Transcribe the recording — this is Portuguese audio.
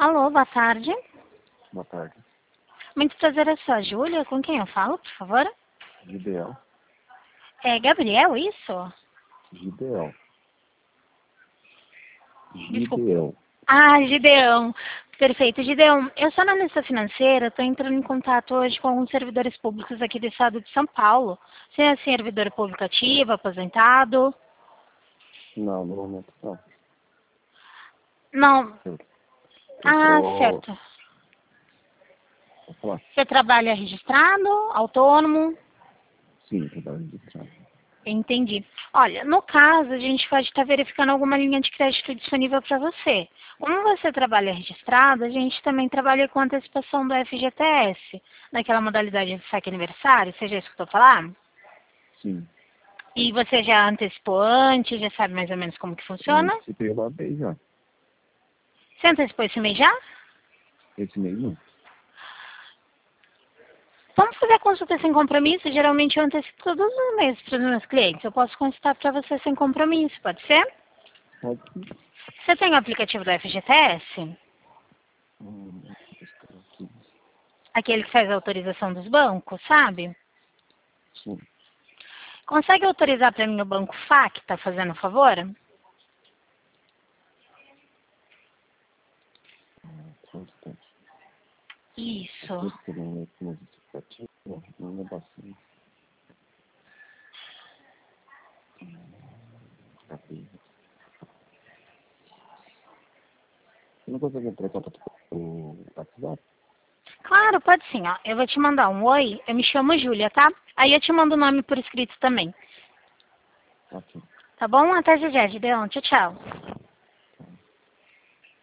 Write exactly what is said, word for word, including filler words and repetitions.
Alô, boa tarde. Boa tarde. Muito prazer, eu sou a Júlia. Com quem eu falo, por favor? Gideão. É Gabriel, isso? Gideão. Desculpa. Gideão. Ah, Gideão. Perfeito. Gideão, eu sou analista financeira, estou entrando em contato hoje com alguns servidores públicos aqui do estado de São Paulo. Você é servidor público ativo, aposentado? Não, no momento não. Não. Eu, eu Ah, tô... certo. Vou falar. Você trabalha registrado, autônomo? Sim, trabalho registrado. Entendi. Olha, no caso, a gente pode estar verificando alguma linha de crédito disponível para você. Como você trabalha registrado, a gente também trabalha com antecipação do F G T S, naquela modalidade de saque aniversário, você já escutou falar? Sim. E você já antecipou antes, já sabe mais ou menos como que Eu funciona? anticipei uma vez já. Você antecipou esse mês já? Esse mês não. Vamos fazer a consulta sem compromisso? Geralmente eu antecipo todos os meses para os meus clientes. Eu posso consultar para você sem compromisso, pode ser? Pode sim. Você tem o aplicativo do F G T S? Hum, estou aqui. Aquele que faz a autorização dos bancos, sabe? Sim. Consegue autorizar para mim o banco F A C, tá fazendo um favor? Só um instante. Isso. Aqui que não é que não existe aplicativo, não é bastante. Aqui. Você não consegue entrar em contato com o WhatsApp? Claro, pode sim, ó. Eu vou te mandar um oi, eu me chamo Júlia, tá? Aí eu te mando o nome por escrito também. Aqui. Tá bom? Até já, já, Gideon. Tchau, tchau.